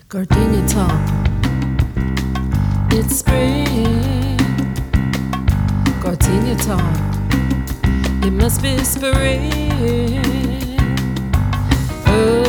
Gardenia Talk. It's spring. Gardenia Talk. It must be spring. Oh.